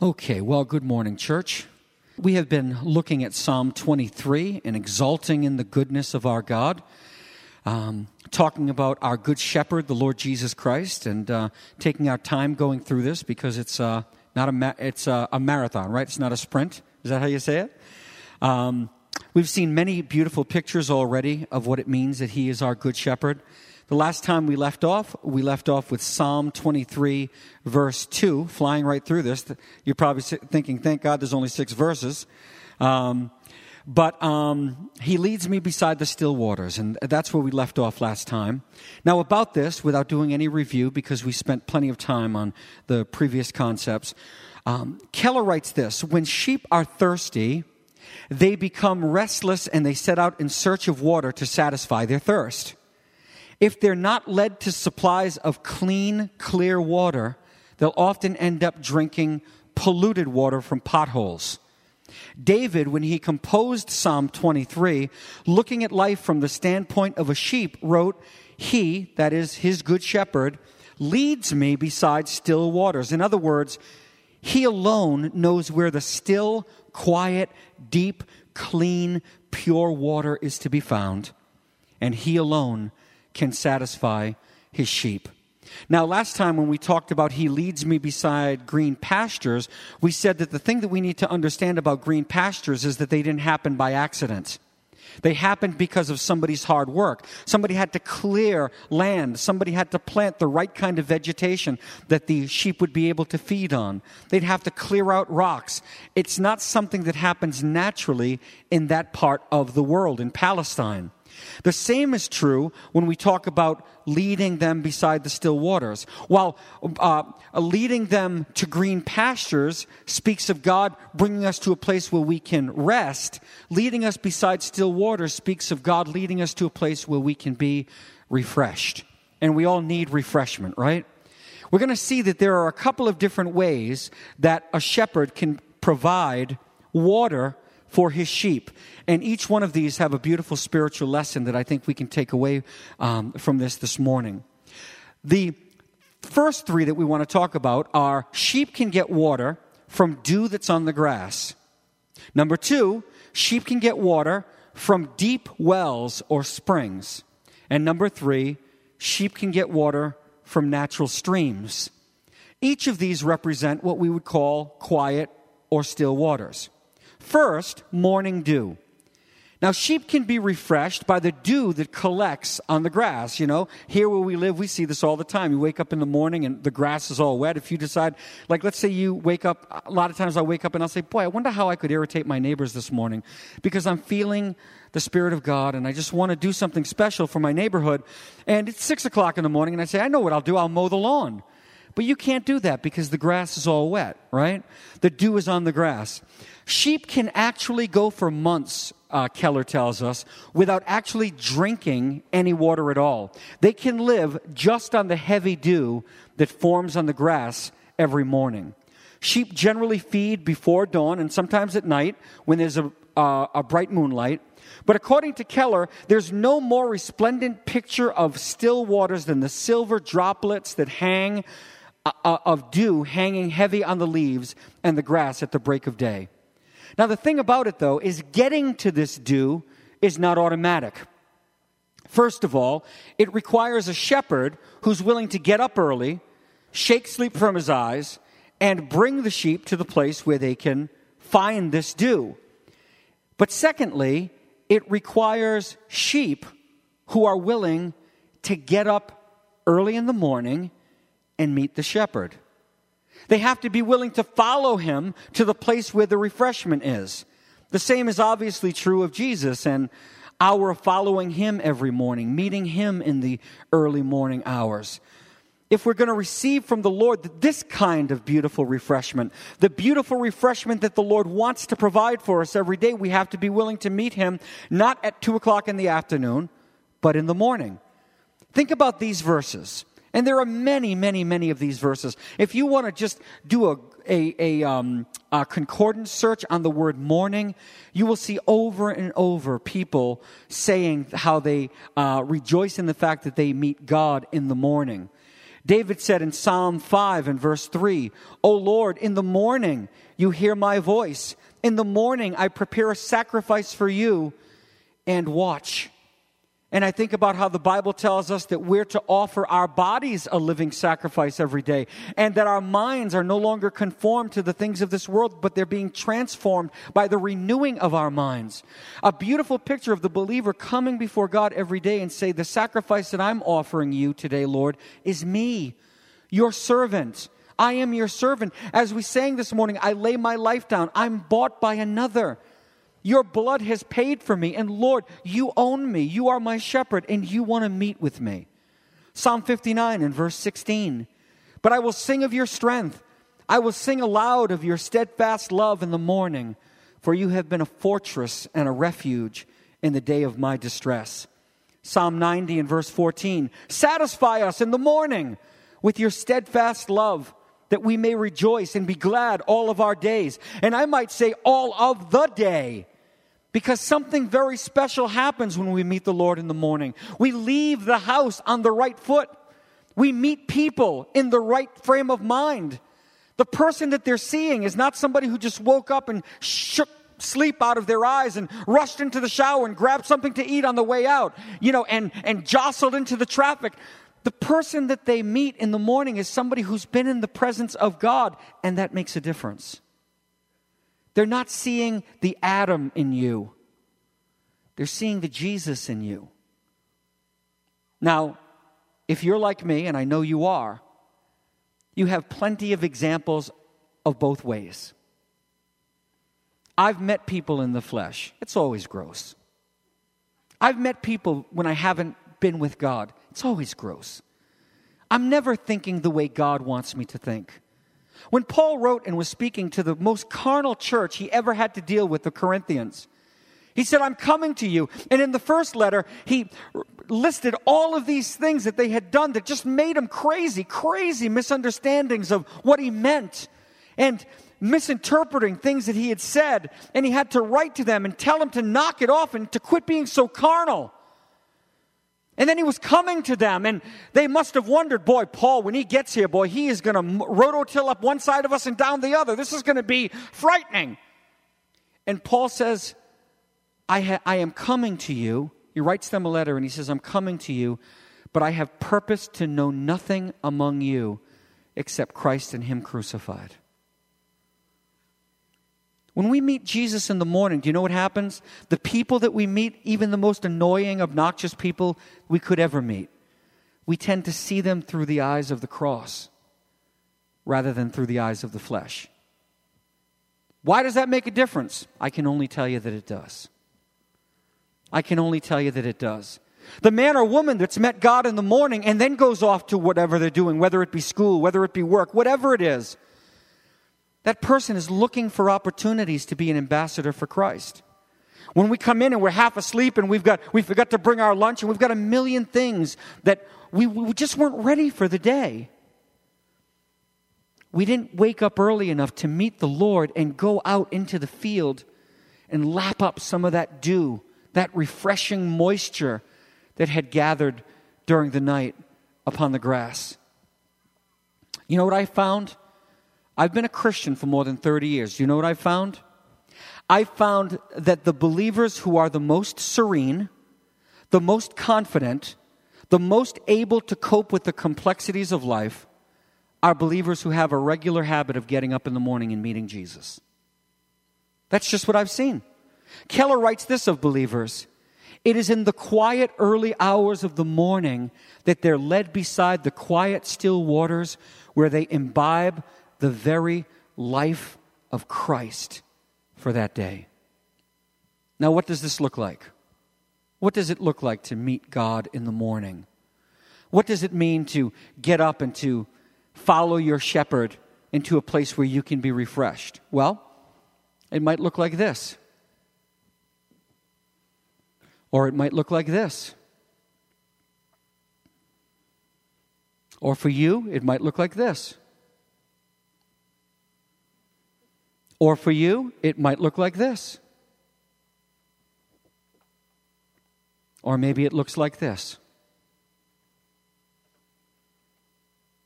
Okay, well, good morning, church. We have been looking at Psalm 23 and exalting in the goodness of our God, talking about our good shepherd, the Lord Jesus Christ, and taking our time going through this because it's a marathon, right? It's not a sprint. Is that how you say it? We've seen many beautiful pictures already of what it means that he is our good shepherd. The last time we left off with Psalm 23, verse 2, flying right through this. You're probably thinking, thank God there's only 6 verses. But he leads me beside the still waters, and that's where we left off last time. Now about this, without doing any review, because we spent plenty of time on the previous concepts, Keller writes this: when sheep are thirsty, they become restless and they set out in search of water to satisfy their thirst. If they're not led to supplies of clean, clear water, they'll often end up drinking polluted water from potholes. David, when he composed Psalm 23, looking at life from the standpoint of a sheep, wrote, "He," that is his good shepherd, "leads me beside still waters." In other words, he alone knows where the still, quiet, deep, clean, pure water is to be found. And he alone can satisfy his sheep. Now, last time when we talked about he leads me beside green pastures, we said that the thing that we need to understand about green pastures is that they didn't happen by accident. They happened because of somebody's hard work. Somebody had to clear land. Somebody had to plant the right kind of vegetation that the sheep would be able to feed on. They'd have to clear out rocks. It's not something that happens naturally in that part of the world, in Palestine. The same is true when we talk about leading them beside the still waters. While leading them to green pastures speaks of God bringing us to a place where we can rest, leading us beside still waters speaks of God leading us to a place where we can be refreshed. And we all need refreshment, right? We're going to see that there are a couple of different ways that a shepherd can provide water for his sheep. And each one of these have a beautiful spiritual lesson that I think we can take away from this morning. The first 3 that we want to talk about are sheep can get water from dew that's on the grass. Number 2, sheep can get water from deep wells or springs. And number 3, sheep can get water from natural streams. Each of these represent what we would call quiet or still waters. First, morning dew. Now, sheep can be refreshed by the dew that collects on the grass. You know, here where we live, we see this all the time. You wake up in the morning and the grass is all wet. If you decide, like, let's say you wake up, a lot of times I'll wake up and I'll say, boy, I wonder how I could irritate my neighbors this morning because I'm feeling the Spirit of God and I just want to do something special for my neighborhood. And it's 6 o'clock in the morning and I say, I know what I'll do. I'll mow the lawn. But you can't do that because the grass is all wet, right? The dew is on the grass. Sheep can actually go for months, Keller tells us, without actually drinking any water at all. They can live just on the heavy dew that forms on the grass every morning. Sheep generally feed before dawn and sometimes at night when there's a bright moonlight. But according to Keller, there's no more resplendent picture of still waters than the silver droplets that hang of dew hanging heavy on the leaves and the grass at the break of day. Now, the thing about it, though, is getting to this dew is not automatic. First of all, it requires a shepherd who's willing to get up early, shake sleep from his eyes, and bring the sheep to the place where they can find this dew. But secondly, it requires sheep who are willing to get up early in the morning and meet the shepherd. They have to be willing to follow him to the place where the refreshment is. The same is obviously true of Jesus and our following him every morning, meeting him in the early morning hours. If we're going to receive from the Lord this kind of beautiful refreshment, the beautiful refreshment that the Lord wants to provide for us every day, we have to be willing to meet him not at 2 o'clock in the afternoon, but in the morning. Think about these verses. And there are many, many, many of these verses. If you want to just do a concordance search on the word morning, you will see over and over people saying how they rejoice in the fact that they meet God in the morning. David said in Psalm 5 and verse 3, "O Lord, in the morning you hear my voice. In the morning I prepare a sacrifice for you and watch." And I think about how the Bible tells us that we're to offer our bodies a living sacrifice every day, and that our minds are no longer conformed to the things of this world, but they're being transformed by the renewing of our minds. A beautiful picture of the believer coming before God every day and say, "The sacrifice that I'm offering you today, Lord, is me, your servant. I am your servant." As we sang this morning, I lay my life down. I'm bought by another. Your blood has paid for me. And Lord, you own me. You are my shepherd, and you want to meet with me. Psalm 59 and verse 16. "But I will sing of your strength. I will sing aloud of your steadfast love in the morning, for you have been a fortress and a refuge in the day of my distress." Psalm 90 and verse 14. "Satisfy us in the morning with your steadfast love, that we may rejoice and be glad all of our days." And I might say all of the day, because something very special happens when we meet the Lord in the morning. We leave the house on the right foot. We meet people in the right frame of mind. The person that they're seeing is not somebody who just woke up and shook sleep out of their eyes and rushed into the shower and grabbed something to eat on the way out, and jostled into the traffic. The person that they meet in the morning is somebody who's been in the presence of God, and that makes a difference. They're not seeing the Adam in you. They're seeing the Jesus in you. Now, if you're like me, and I know you are, you have plenty of examples of both ways. I've met people in the flesh. It's always gross. I've met people when I haven't been with God. It's always gross. I'm never thinking the way God wants me to think. When Paul wrote and was speaking to the most carnal church he ever had to deal with, the Corinthians, he said, "I'm coming to you." And in the first letter, he listed all of these things that they had done that just made him crazy misunderstandings of what he meant, and misinterpreting things that he had said. And he had to write to them and tell them to knock it off and to quit being so carnal. And then he was coming to them, and they must have wondered, boy, Paul, when he gets here, boy, he is going to rototill up one side of us and down the other. This is going to be frightening. And Paul says, I am coming to you. He writes them a letter, and he says, "I'm coming to you, but I have purpose to know nothing among you except Christ and him crucified." When we meet Jesus in the morning, do you know what happens? The people that we meet, even the most annoying, obnoxious people we could ever meet, we tend to see them through the eyes of the cross rather than through the eyes of the flesh. Why does that make a difference? I can only tell you that it does. I can only tell you that it does. The man or woman that's met God in the morning and then goes off to whatever they're doing, whether it be school, whether it be work, whatever it is, that person is looking for opportunities to be an ambassador for Christ. When we come in and we're half asleep and we forgot to bring our lunch and we've got a million things that we just weren't ready for the day. We didn't wake up early enough to meet the Lord and go out into the field and lap up some of that dew, that refreshing moisture that had gathered during the night upon the grass. You know what I found? I've been a Christian for more than 30 years. Do you know what I found? I found that the believers who are the most serene, the most confident, the most able to cope with the complexities of life are believers who have a regular habit of getting up in the morning and meeting Jesus. That's just what I've seen. Keller writes this of believers: "It is in the quiet early hours of the morning that they're led beside the quiet still waters where they imbibe the very life of Christ for that day." Now, what does this look like? What does it look like to meet God in the morning? What does it mean to get up and to follow your shepherd into a place where you can be refreshed? Well, it might look like this. Or it might look like this. Or for you, it might look like this. Or for you, it might look like this. Or maybe it looks like this.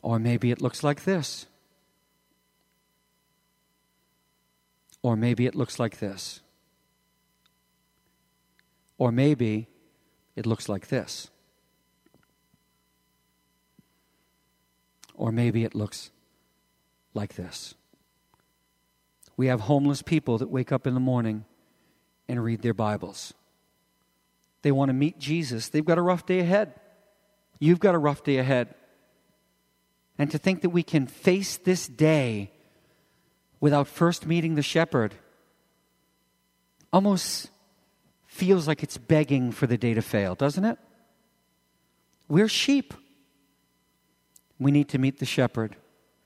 Or maybe it looks like this. Or maybe it looks like this. Or maybe it looks like this. Or maybe it looks like this. We have homeless people that wake up in the morning and read their Bibles. They want to meet Jesus. They've got a rough day ahead. You've got a rough day ahead. And to think that we can face this day without first meeting the shepherd almost feels like it's begging for the day to fail, doesn't it? We're sheep. We need to meet the shepherd.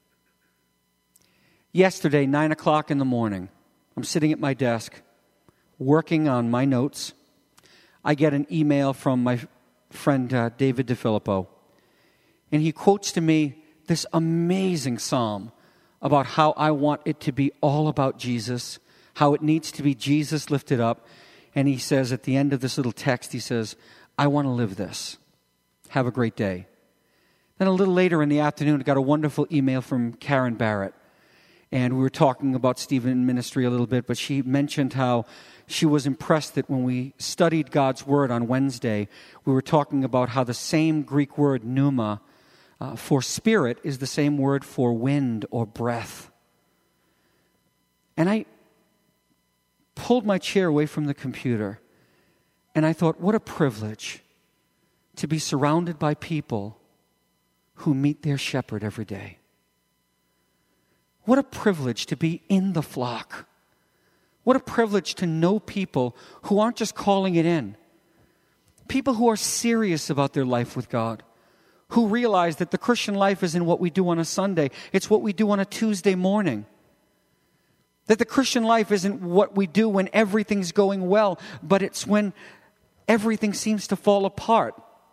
Yesterday, 9 o'clock in the morning, I'm sitting at my desk working on my notes. I get an email from my friend David DeFilippo, and he quotes to me this amazing psalm about how I want it to be all about Jesus, how it needs to be Jesus lifted up. And he says at the end of this little text, he says, I want to live this. Have a great day. Then a little later in the afternoon, I got a wonderful email from Karen Barrett. And we were talking about Stephen ministry a little bit, but she mentioned how she was impressed that when we studied God's Word on Wednesday, we were talking about how the same Greek word pneuma for spirit is the same word for wind or breath. And I pulled my chair away from the computer, and I thought, what a privilege to be surrounded by people who meet their shepherd every day. What a privilege to be in the flock. What a privilege to know people who aren't just calling it in. People who are serious about their life with God. Who realize that the Christian life isn't what we do on a Sunday. It's what we do on a Tuesday morning. That the Christian life isn't what we do when everything's going well, but it's when everything seems to fall apart.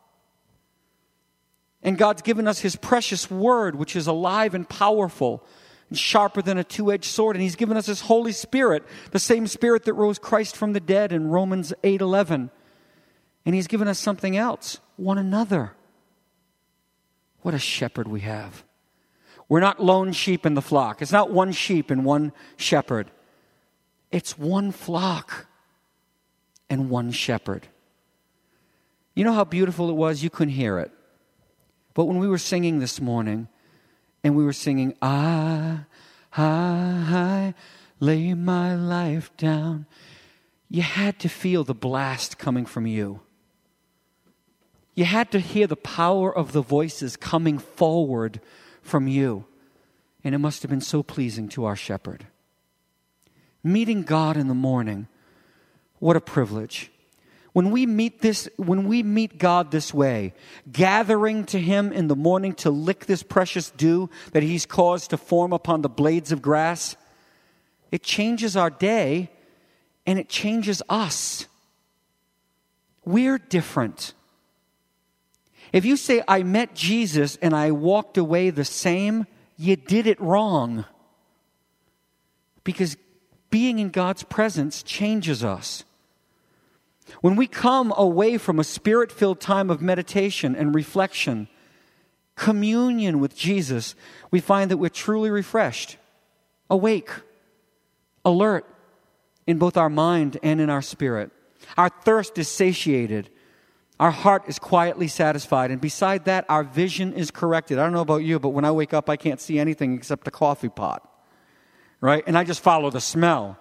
And God's given us His precious Word, which is alive and powerful and sharper than a two-edged sword. And He's given us His Holy Spirit, the same Spirit that rose Christ from the dead in Romans 8:11. And He's given us something else, one another. What a shepherd we have. We're not lone sheep in the flock. It's not one sheep and one shepherd. It's one flock and one shepherd. You know how beautiful it was? You couldn't hear it. But when we were singing this morning, and we were singing, I lay my life down, you had to feel the blast coming from you. You had to hear the power of the voices coming forward from you. And it must have been so pleasing to our shepherd. Meeting God in the morning, what a privilege. When we meet God this way, gathering to Him in the morning to lick this precious dew that He's caused to form upon the blades of grass, it changes our day and it changes us. We're different. If you say, I met Jesus and I walked away the same, you did it wrong. Because being in God's presence changes us. When we come away from a Spirit-filled time of meditation and reflection, communion with Jesus, we find that we're truly refreshed, awake, alert in both our mind and in our spirit. Our thirst is satiated. Our heart is quietly satisfied. And beside that, our vision is corrected. I don't know about you, but when I wake up, I can't see anything except a coffee pot. Right? And I just follow the smell,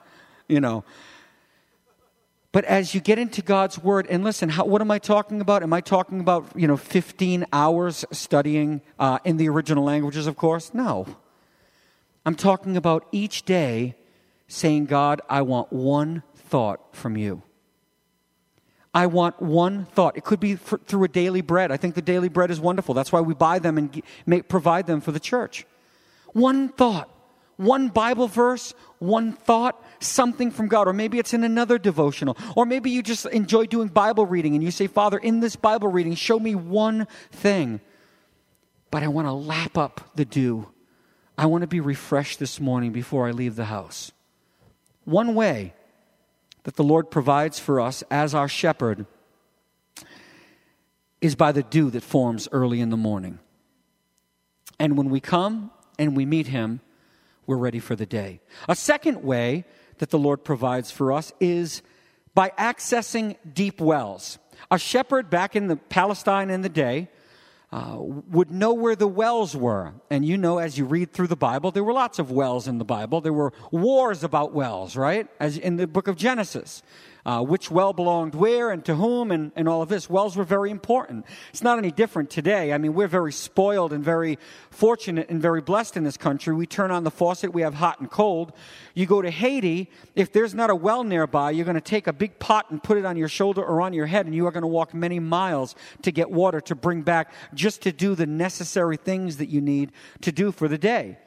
But as you get into God's Word, and listen, what am I talking about? Am I talking about, 15 hours studying in the original languages, of course? No. I'm talking about each day saying, God, I want one thought from you. I want one thought. It could be through a daily bread. I think the daily bread is wonderful. That's why we buy them and provide them for the church. One thought, one Bible verse, one thought, something from God. Or maybe it's in another devotional. Or maybe you just enjoy doing Bible reading and you say, Father, in this Bible reading, show me one thing. But I want to lap up the dew. I want to be refreshed this morning before I leave the house. One way that the Lord provides for us as our shepherd is by the dew that forms early in the morning. And when we come and we meet him, we're ready for the day. A second way that the Lord provides for us is by accessing deep wells. A shepherd back in Palestine in the day would know where the wells were. And you know, as you read through the Bible, there were lots of wells in the Bible. There were wars about wells, right? As in the book of Genesis. Which well belonged where and to whom and all of this. Wells were very important. It's not any different today. I mean, we're very spoiled and very fortunate and very blessed in this country. We turn on the faucet, we have hot and cold. You go to Haiti, if there's not a well nearby, you're going to take a big pot and put it on your shoulder or on your head, and you are going to walk many miles to get water to bring back just to do the necessary things that you need to do for the day.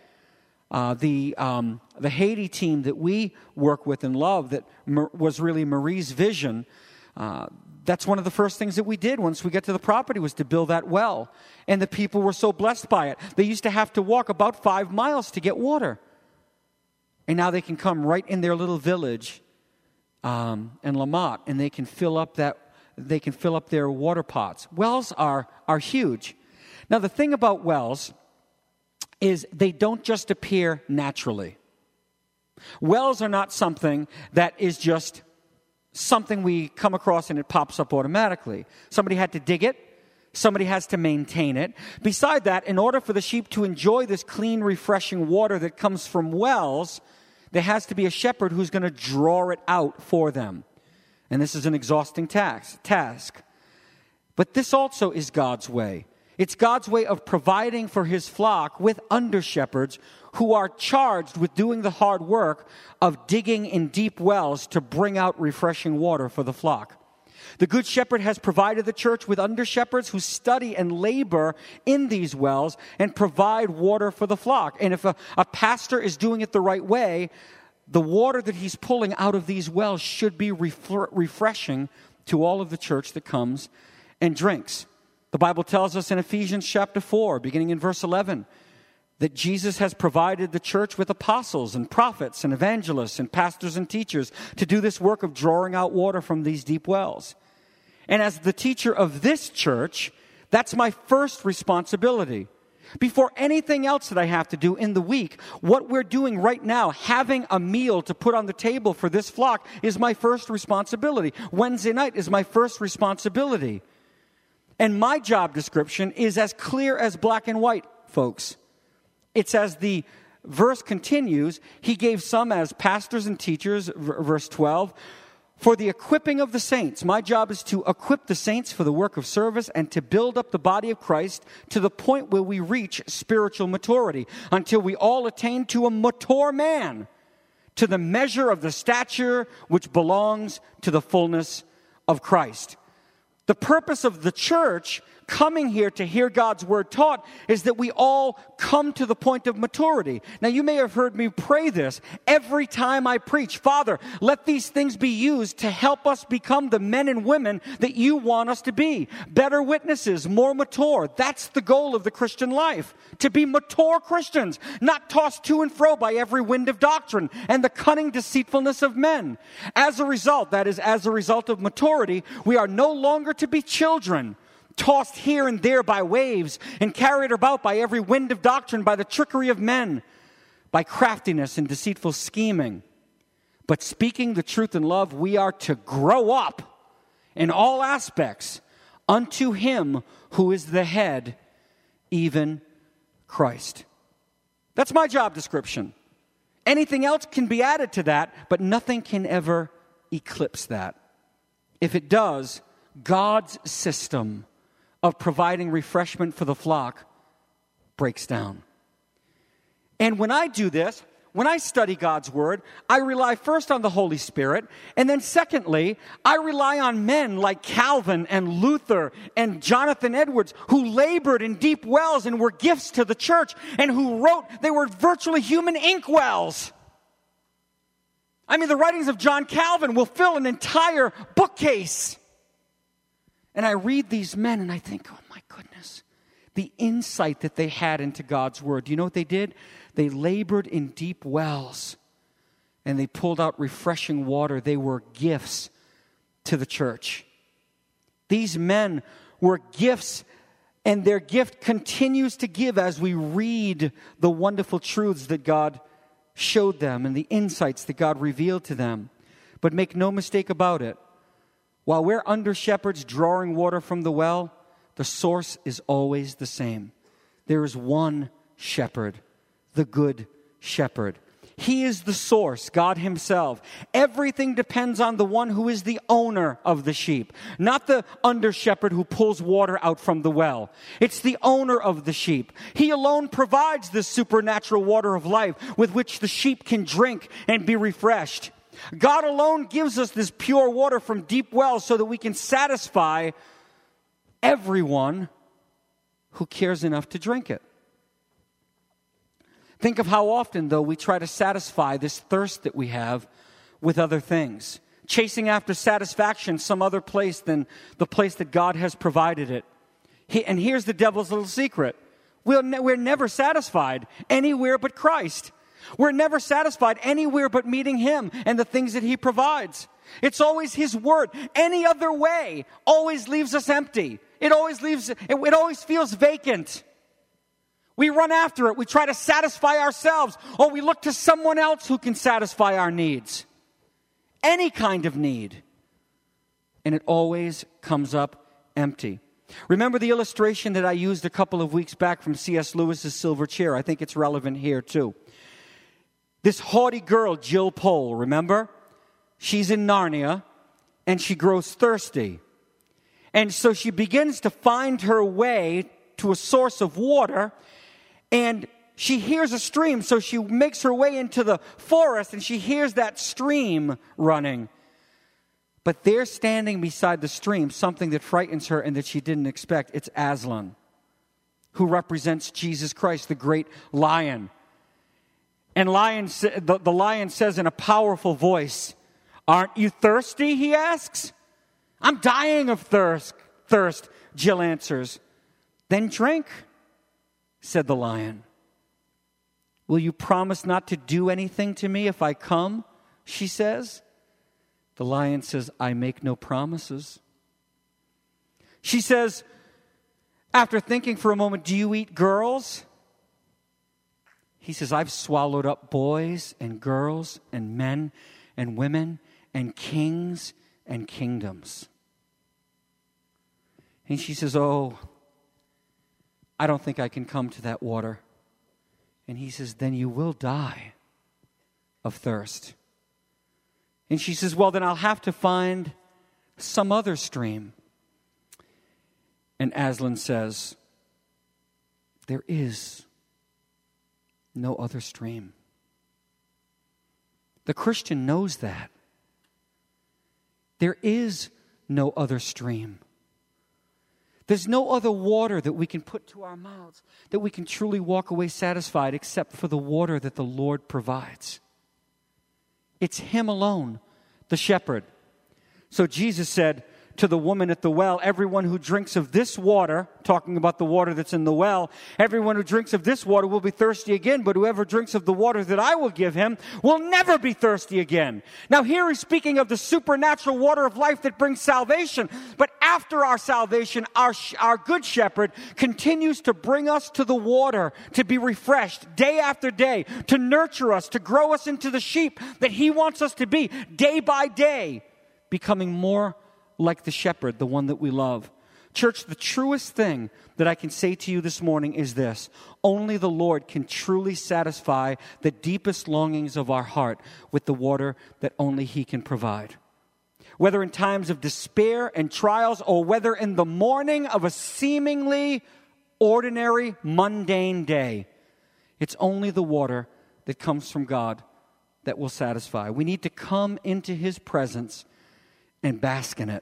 The Haiti team that we work with and love, that was really Marie's vision, that's one of the first things that we did once we get to the property, was to build that well. And the people were so blessed by it. They used to have to walk about 5 miles to get water. And now they can come right in their little village in Lamont, and they can fill up their water pots. Wells are huge. Now the thing about wells is they don't just appear naturally. Wells are not something that is just something we come across and it pops up automatically. Somebody had to dig it. Somebody has to maintain it. Beside that, in order for the sheep to enjoy this clean, refreshing water that comes from wells, there has to be a shepherd who's going to draw it out for them. And this is an exhausting task. But this also is God's way. It's God's way of providing for his flock with under-shepherds who are charged with doing the hard work of digging in deep wells to bring out refreshing water for the flock. The Good Shepherd has provided the church with under-shepherds who study and labor in these wells and provide water for the flock. And if a pastor is doing it the right way, the water that he's pulling out of these wells should be refreshing to all of the church that comes and drinks. The Bible tells us in Ephesians chapter 4, beginning in verse 11, that Jesus has provided the church with apostles and prophets and evangelists and pastors and teachers to do this work of drawing out water from these deep wells. And as the teacher of this church, that's my first responsibility. Before anything else that I have to do in the week, what we're doing right now, having a meal to put on the table for this flock, is my first responsibility. Wednesday night is my first responsibility. And my job description is as clear as black and white, folks. It's as the verse continues, he gave some as pastors and teachers, verse 12, for the equipping of the saints. My job is to equip the saints for the work of service and to build up the body of Christ to the point where we reach spiritual maturity, until we all attain to a mature man, to the measure of the stature which belongs to the fullness of Christ. The purpose of the church coming here to hear God's word taught is that we all come to the point of maturity. Now, you may have heard me pray this every time I preach. Father, let these things be used to help us become the men and women that you want us to be. Better witnesses, more mature. That's the goal of the Christian life. To be mature Christians, not tossed to and fro by every wind of doctrine and the cunning deceitfulness of men. As a result, that is, as a result of maturity, we are no longer to be children, tossed here and there by waves and carried about by every wind of doctrine, by the trickery of men, by craftiness and deceitful scheming. But speaking the truth in love, we are to grow up in all aspects unto him who is the head, even Christ. That's my job description. Anything else can be added to that, but nothing can ever eclipse that. If it does, God's system of providing refreshment for the flock breaks down. And when I do this, when I study God's word, I rely first on the Holy Spirit, and then secondly, I rely on men like Calvin and Luther and Jonathan Edwards, who labored in deep wells and were gifts to the church, and who wrote, they were virtually human ink wells. I mean, the writings of John Calvin will fill an entire bookcase. And I read these men and I think, oh my goodness, the insight that they had into God's word. Do you know what they did? They labored in deep wells and they pulled out refreshing water. They were gifts to the church. These men were gifts And their gift continues to give as we read the wonderful truths that God showed them and the insights that God revealed to them. But make no mistake about it, while we're under shepherds drawing water from the well, the source is always the same. There is one shepherd, the good shepherd. He is the source, God himself. Everything depends on the one who is the owner of the sheep, not the under-shepherd who pulls water out from the well. It's the owner of the sheep. He alone provides this supernatural water of life with which the sheep can drink and be refreshed. God alone gives us this pure water from deep wells so that we can satisfy everyone who cares enough to drink it. Think of how often, though, we try to satisfy this thirst that we have with other things, chasing after satisfaction some other place than the place that God has provided it. And here's the devil's little secret. We're never satisfied anywhere but Christ. We're never satisfied anywhere but meeting him and the things that he provides. It's always his word. Any other way always leaves us empty. It always feels vacant. We run after it. We try to satisfy ourselves, or we look to someone else who can satisfy our needs. Any kind of need. And it always comes up empty. Remember the illustration that I used a couple of weeks back from C.S. Lewis's Silver Chair? I think it's relevant here too. This haughty girl, Jill Pole, remember? She's in Narnia, and she grows thirsty. And so she begins to find her way to a source of water, and she hears a stream, so she makes her way into the forest, and she hears that stream running. But there, standing beside the stream, something that frightens her and that she didn't expect. It's Aslan, who represents Jesus Christ, the great lion. And the lion says in a powerful voice, "Aren't you thirsty?" he asks. "I'm dying of thirst," Jill answers. "Then drink," said the lion. "Will you promise not to do anything to me if I come?" she says. The lion says, "I make no promises." She says, after thinking for a moment, "Do you eat girls?" He says, "I've swallowed up boys and girls and men and women and kings and kingdoms." And she says, "Oh, I don't think I can come to that water." And he says, "Then you will die of thirst." And she says, "Well, then I'll have to find some other stream." And Aslan says, "There is no other stream." The Christian knows that. There is no other stream. There's no other water that we can put to our mouths, that we can truly walk away satisfied except for the water that the Lord provides. It's him alone, the shepherd. So Jesus said to the woman at the well, "Everyone who drinks of this water," talking about the water that's in the well, "everyone who drinks of this water will be thirsty again, but whoever drinks of the water that I will give him will never be thirsty again." Now here he's speaking of the supernatural water of life that brings salvation. But after our salvation, our good shepherd continues to bring us to the water to be refreshed day after day, to nurture us, to grow us into the sheep that he wants us to be day by day, becoming more like the shepherd, the one that we love. Church, the truest thing that I can say to you this morning is this: only the Lord can truly satisfy the deepest longings of our heart with the water that only he can provide. Whether in times of despair and trials, or whether in the morning of a seemingly ordinary, mundane day, it's only the water that comes from God that will satisfy. We need to come into his presence and bask in it.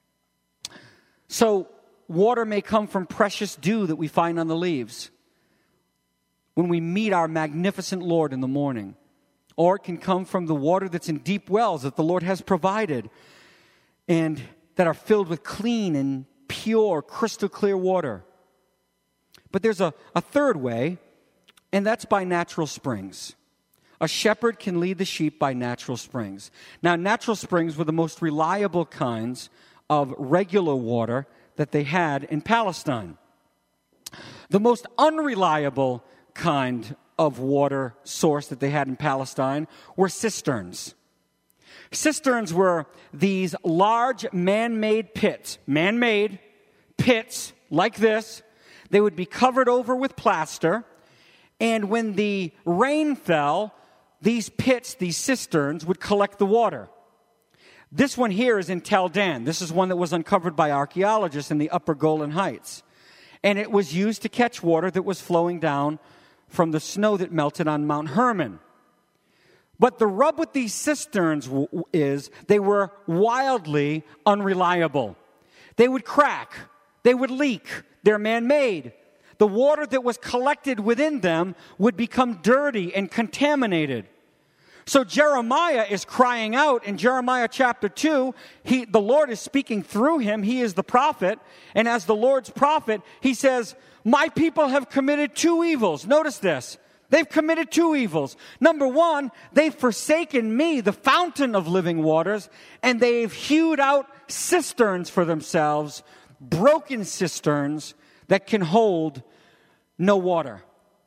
So, water may come from precious dew that we find on the leaves when we meet our magnificent Lord in the morning. Or it can come from the water that's in deep wells that the Lord has provided and that are filled with clean and pure, crystal clear water. But there's a third way, and that's by natural springs. A shepherd can lead the sheep by natural springs. Now, natural springs were the most reliable kinds of regular water that they had in Palestine. The most unreliable kind of water source that they had in Palestine were cisterns. Cisterns were these large man-made pits like this. They would be covered over with plaster, and when the rain fell, these pits, these cisterns, would collect the water. This one here is in Tel Dan. This is one that was uncovered by archaeologists in the Upper Golan Heights. And it was used to catch water that was flowing down from the snow that melted on Mount Hermon. But the rub with these cisterns is they were wildly unreliable. They would crack. They would leak. They're man-made. The water that was collected within them would become dirty and contaminated. So Jeremiah is crying out in Jeremiah chapter 2. The Lord is speaking through him. He is the prophet. And as the Lord's prophet, he says, my people have committed two evils. Notice this. They've committed two evils. Number one, they've forsaken me, the fountain of living waters, and they've hewed out cisterns for themselves, broken cisterns that can hold no water.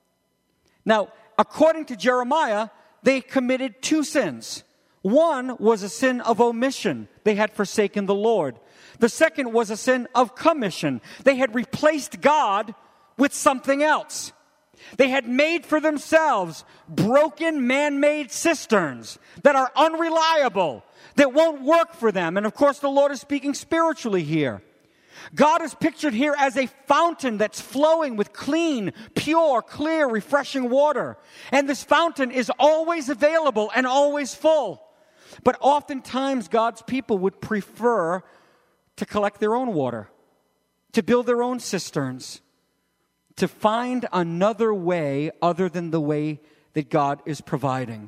Now, according to Jeremiah, they committed two sins. One was a sin of omission. They had forsaken the Lord. The second was a sin of commission. They had replaced God with something else. They had made for themselves broken man-made cisterns that are unreliable, that won't work for them. And of course, the Lord is speaking spiritually here. God is pictured here as a fountain that's flowing with clean, pure, clear, refreshing water. And this fountain is always available and always full. But oftentimes God's people would prefer to collect their own water, to build their own cisterns, to find another way other than the way that God is providing.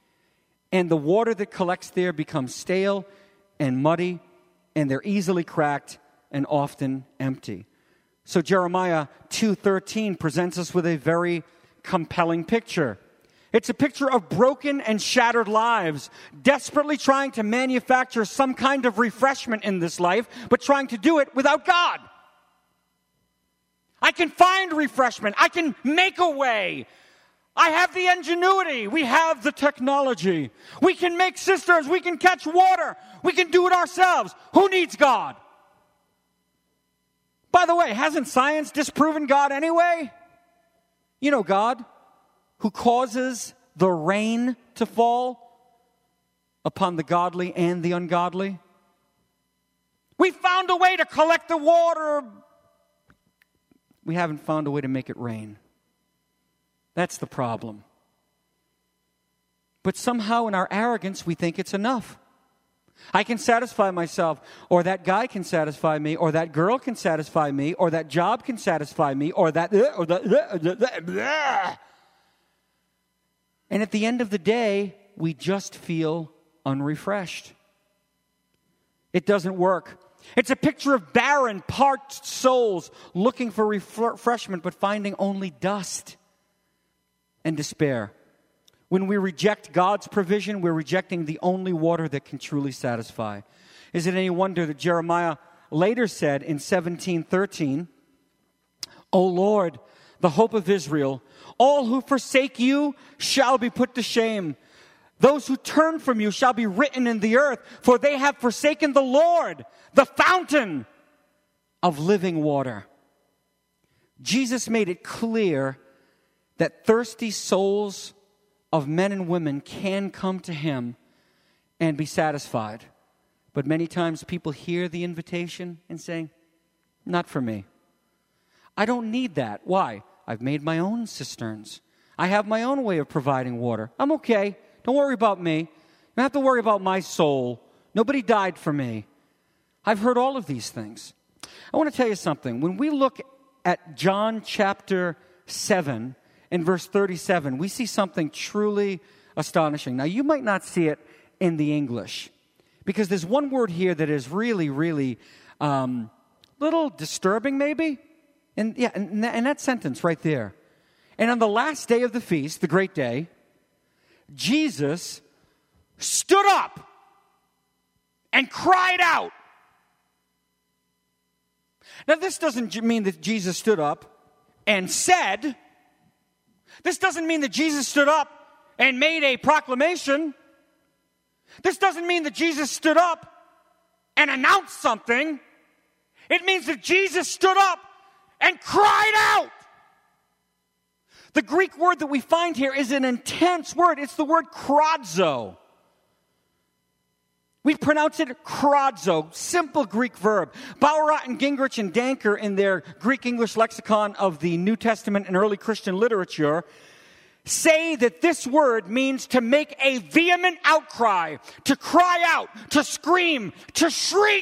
And the water that collects there becomes stale and muddy, and they're easily cracked and often empty. So Jeremiah 2:13 presents us with a very compelling picture. It's a picture of broken and shattered lives, desperately trying to manufacture some kind of refreshment in this life, but trying to do it without God. I can find refreshment. I can make a way. I have the ingenuity. We have the technology. We can make cisterns. We can catch water. We can do it ourselves. Who needs God? By the way, hasn't science disproven God anyway? You know God, who causes the rain to fall upon the godly and the ungodly. We found a way to collect the water. We haven't found a way to make it rain. That's the problem. But somehow in our arrogance, we think it's enough. I can satisfy myself, or that guy can satisfy me, or that girl can satisfy me, or that job can satisfy me, or that. And at the end of the day, we just feel unrefreshed. It doesn't work. It's a picture of barren, parched souls looking for refreshment, but finding only dust and despair. When we reject God's provision, we're rejecting the only water that can truly satisfy. Is it any wonder that Jeremiah later said in 17:13, O Lord, the hope of Israel, all who forsake you shall be put to shame. Those who turn from you shall be written in the earth, for they have forsaken the Lord, the fountain of living water. Jesus made it clear that thirsty souls of men and women can come to him and be satisfied. But many times people hear the invitation and say, not for me. I don't need that. Why? I've made my own cisterns. I have my own way of providing water. I'm okay. Don't worry about me. You don't have to worry about my soul. Nobody died for me. I've heard all of these things. I want to tell you something. When we look at John chapter 7 and verse 37, we see something truly astonishing. Now, you might not see it in the English, because there's one word here that is really, really little disturbing maybe. And yeah, in that sentence right there. And on the last day of the feast, the great day, Jesus stood up and cried out. Now, this doesn't mean that Jesus stood up and said. This doesn't mean that Jesus stood up and made a proclamation. This doesn't mean that Jesus stood up and announced something. It means that Jesus stood up and cried out. The Greek word that we find here is an intense word. It's the word kradzo. We pronounce it kradzo, simple Greek verb. Baurat and Gingrich and Danker, in their Greek-English lexicon of the New Testament and early Christian literature, say that this word means to make a vehement outcry, to cry out, to scream, to shriek.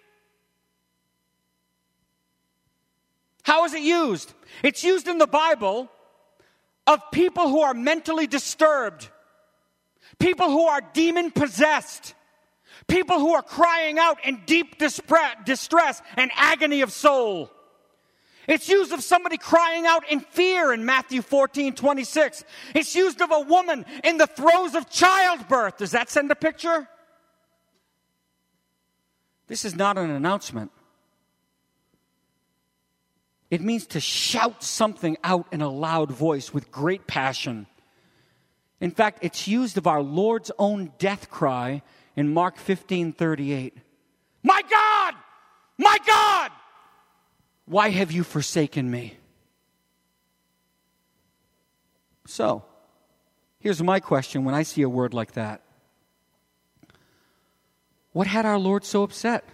How is it used? It's used in the Bible of people who are mentally disturbed, people who are demon-possessed, people who are crying out in deep distress and agony of soul. It's used of somebody crying out in fear in Matthew 14:26. It's used of a woman in the throes of childbirth. Does that send a picture? This is not an announcement. It means to shout something out in a loud voice with great passion. In fact, it's used of our Lord's own death cry in Mark 15:38. My God! My God! Why have you forsaken me? So, here's my question when I see a word like that. What had our Lord so upset?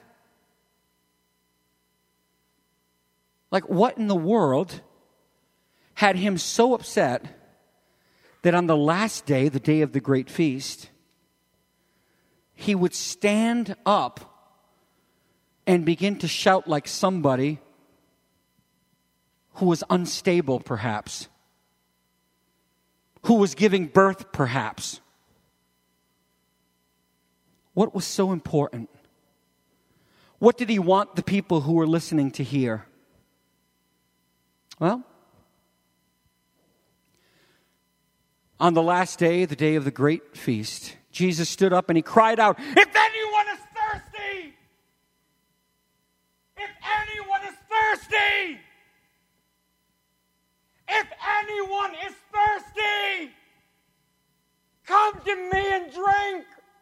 Like, what in the world had him so upset that on the last day, the day of the great feast, he would stand up and begin to shout like somebody who was unstable, perhaps, who was giving birth, perhaps? What was so important? What did he want the people who were listening to hear? Well, on the last day, the day of the great feast, Jesus stood up and he cried out, if anyone is thirsty, if anyone is thirsty, if anyone is thirsty, come to me and drink.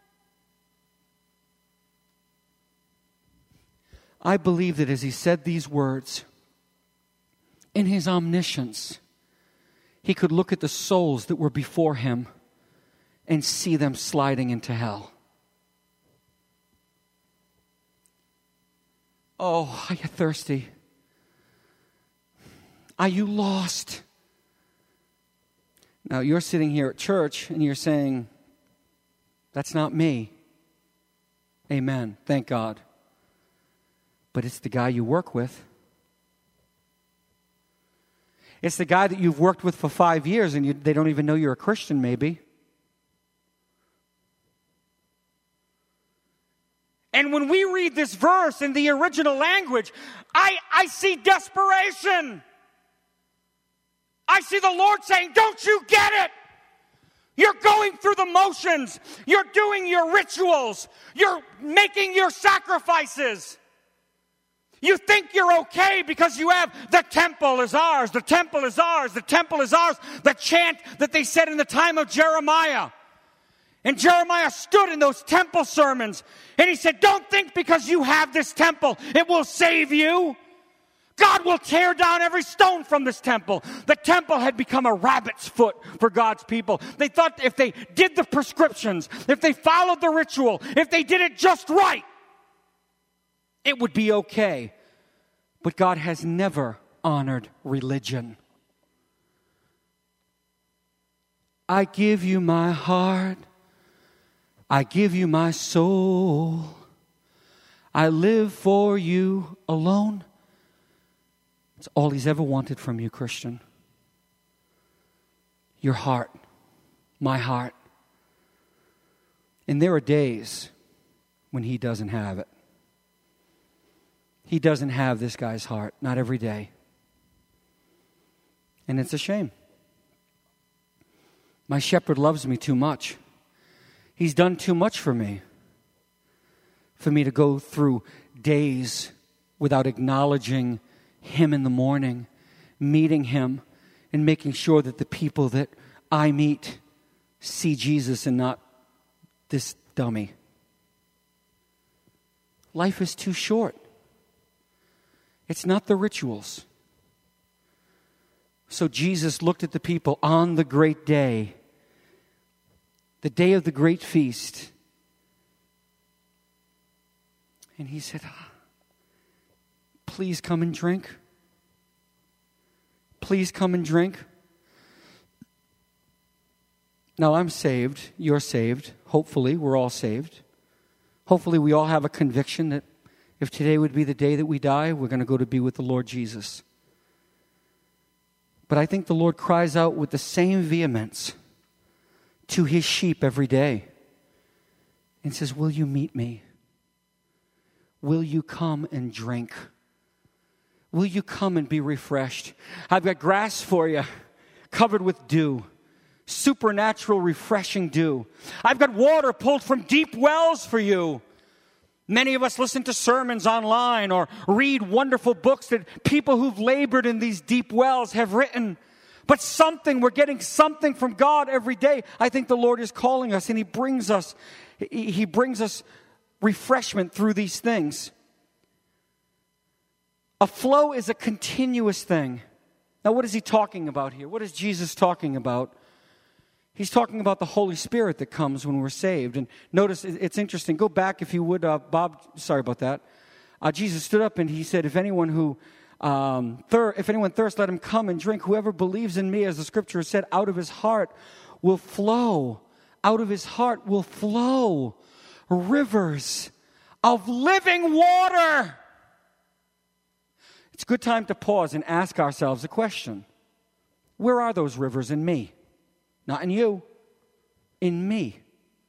I believe that as he said these words, in his omniscience, he could look at the souls that were before him and see them sliding into hell. Oh, are you thirsty? Are you lost? Now, you're sitting here at church and you're saying, that's not me. Amen. Thank God. But it's the guy you work with. It's the guy that you've worked with for 5 years and they don't even know you're a Christian, maybe. And when we read this verse in the original language, I see desperation. I see the Lord saying, don't you get it? You're going through the motions. You're doing your rituals. You're making your sacrifices. You think you're okay because you have the temple is ours, the temple is ours, the temple is ours. The chant that they said in the time of Jeremiah. And Jeremiah stood in those temple sermons and he said, don't think because you have this temple, it will save you. God will tear down every stone from this temple. The temple had become a rabbit's foot for God's people. They thought if they did the prescriptions, if they followed the ritual, if they did it just right, it would be okay. But God has never honored religion. I give you my heart. I give you my soul. I live for you alone. It's all he's ever wanted from you, Christian. Your heart, my heart. And there are days when he doesn't have it. He doesn't have this guy's heart, not every day. And it's a shame. My shepherd loves me too much. He's done too much for me to go through days without acknowledging him in the morning meeting him and making sure that the people that I meet see Jesus and not this dummy. Life is too short. It's not the rituals. So Jesus looked at the people on the great day, the day of the great feast, and he said, please come and drink. Please come and drink. Now, I'm saved. You're saved. Hopefully, we're all saved. Hopefully, we all have a conviction that if today would be the day that we die, we're going to go to be with the Lord Jesus. But I think the Lord cries out with the same vehemence to his sheep every day and says, will you meet me? Will you come and drink? Will you come and be refreshed? I've got grass for you, covered with dew. Supernatural, refreshing dew. I've got water pulled from deep wells for you. Many of us listen to sermons online or read wonderful books that people who've labored in these deep wells have written. But we're getting something from God every day. I think the Lord is calling us, and He brings us refreshment through these things. A flow is a continuous thing. Now, what is He talking about here? What is Jesus talking about? He's talking about the Holy Spirit that comes when we're saved. And notice, it's interesting. Go back, if you would, Bob. Sorry about that. Jesus stood up and He said, if anyone thirsts, let him come and drink. Whoever believes in me, as the Scripture has said, out of his heart will flow. Out of his heart will flow rivers of living water. It's a good time to pause and ask ourselves a question. Where are those rivers in me? Not in you, in me.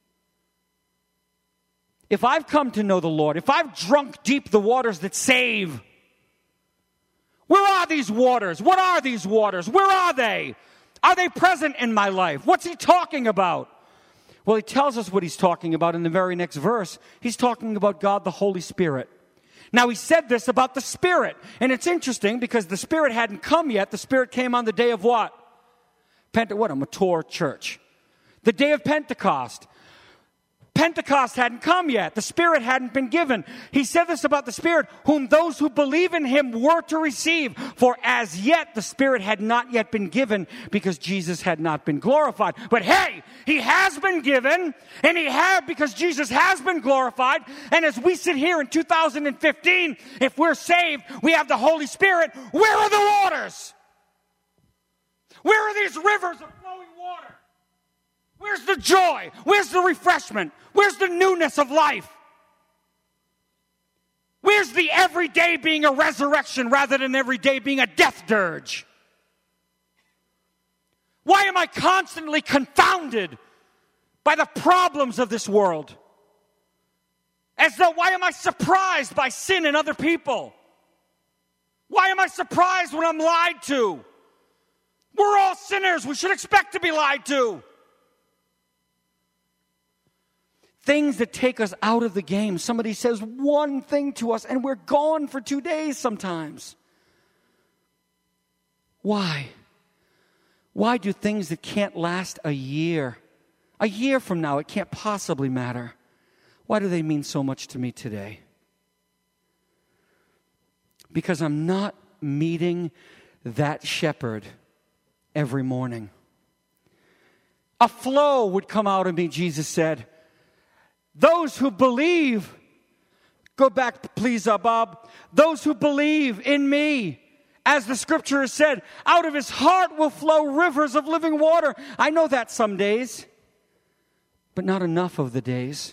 If I've come to know the Lord, if I've drunk deep the waters that save, where are these waters? What are these waters? Where are they? Are they present in my life? What's He talking about? Well, He tells us what He's talking about in the very next verse. He's talking about God the Holy Spirit. Now, He said this about the Spirit, and it's interesting because the Spirit hadn't come yet. The Spirit came on the day of what? A mature church. The day of Pentecost. Pentecost hadn't come yet. The Spirit hadn't been given. He said this about the Spirit, whom those who believe in Him were to receive. For as yet the Spirit had not yet been given because Jesus had not been glorified. But hey, He has been given, and because Jesus has been glorified. And as we sit here in 2015, if we're saved, we have the Holy Spirit. Where are the waters? Where are these rivers of flowing water? Where's the joy? Where's the refreshment? Where's the newness of life? Where's the everyday being a resurrection rather than every day being a death dirge? Why am I constantly confounded by the problems of this world? Why am I surprised by sin in other people? Why am I surprised when I'm lied to? We're all sinners. We should expect to be lied to. Things that take us out of the game. Somebody says one thing to us and we're gone for 2 days sometimes. Why? Why do things that can't last a year from now, it can't possibly matter? Why do they mean so much to me today? Because I'm not meeting that shepherd every morning. A flow would come out of me, Jesus said. Those who believe, go back please, Bob. Those who believe in me, as the Scripture has said, out of his heart will flow rivers of living water. I know that some days, but not enough of the days.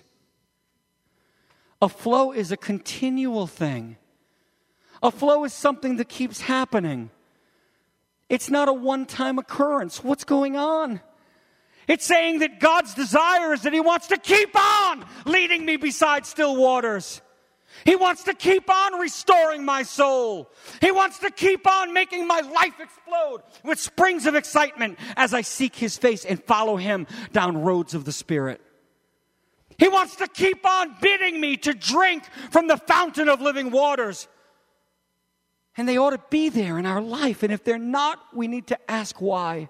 A flow is a continual thing. A flow is something that keeps happening. It's not a one-time occurrence. What's going on? It's saying that God's desire is that He wants to keep on leading me beside still waters. He wants to keep on restoring my soul. He wants to keep on making my life explode with springs of excitement as I seek His face and follow Him down roads of the Spirit. He wants to keep on bidding me to drink from the fountain of living waters. And they ought to be there in our life. And if they're not, we need to ask why.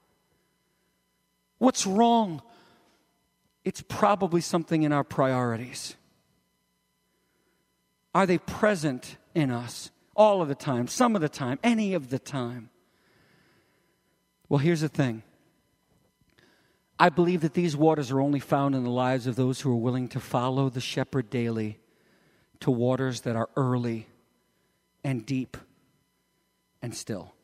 What's wrong? It's probably something in our priorities. Are they present in us all of the time, some of the time, any of the time? Well, here's the thing. I believe that these waters are only found in the lives of those who are willing to follow the shepherd daily to waters that are early and deep and still.